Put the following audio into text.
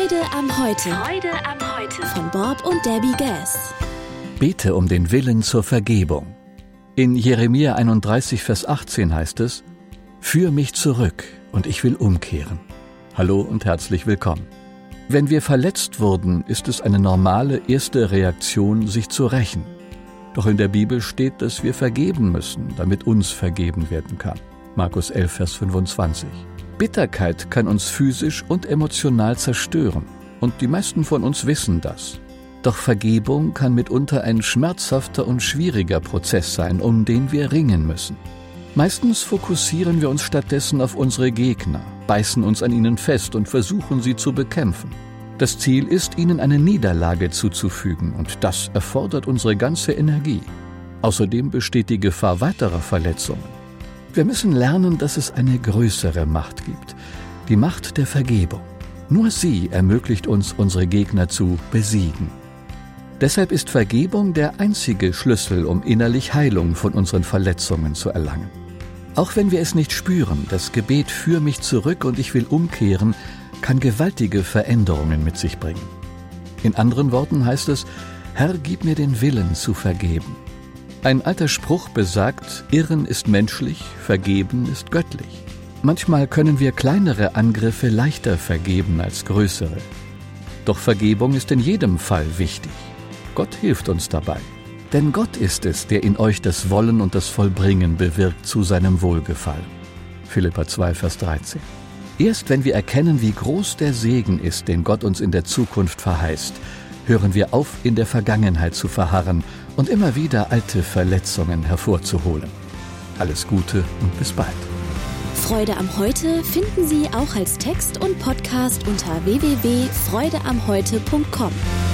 Freude am Heute. Freude am Heute. Von Bob und Debbie Gass. Bete um den Willen zur Vergebung. In Jeremia 31, Vers 18 heißt es: Führ mich zurück und ich will umkehren. Hallo und herzlich willkommen. Wenn wir verletzt wurden, ist es eine normale erste Reaktion, sich zu rächen. Doch in der Bibel steht, dass wir vergeben müssen, damit uns vergeben werden kann. Markus 11, Vers 25. Bitterkeit kann uns physisch und emotional zerstören. Und die meisten von uns wissen das. Doch Vergebung kann mitunter ein schmerzhafter und schwieriger Prozess sein, um den wir ringen müssen. Meistens fokussieren wir uns stattdessen auf unsere Gegner, beißen uns an ihnen fest und versuchen, sie zu bekämpfen. Das Ziel ist, ihnen eine Niederlage zuzufügen, und das erfordert unsere ganze Energie. Außerdem besteht die Gefahr weiterer Verletzungen. Wir müssen lernen, dass es eine größere Macht gibt, die Macht der Vergebung. Nur sie ermöglicht uns, unsere Gegner zu besiegen. Deshalb ist Vergebung der einzige Schlüssel, um innerlich Heilung von unseren Verletzungen zu erlangen. Auch wenn wir es nicht spüren, das Gebet „Führ mich zurück und ich will umkehren" kann gewaltige Veränderungen mit sich bringen. In anderen Worten heißt es: Herr, gib mir den Willen zu vergeben. Ein alter Spruch besagt, Irren ist menschlich, Vergeben ist göttlich. Manchmal können wir kleinere Angriffe leichter vergeben als größere. Doch Vergebung ist in jedem Fall wichtig. Gott hilft uns dabei. Denn Gott ist es, der in euch das Wollen und das Vollbringen bewirkt zu seinem Wohlgefallen. Philipper 2, Vers 13. Erst wenn wir erkennen, wie groß der Segen ist, den Gott uns in der Zukunft verheißt, hören wir auf, in der Vergangenheit zu verharren und immer wieder alte Verletzungen hervorzuholen. Alles Gute und bis bald. Freude am Heute finden Sie auch als Text und Podcast unter www.freudeamheute.com.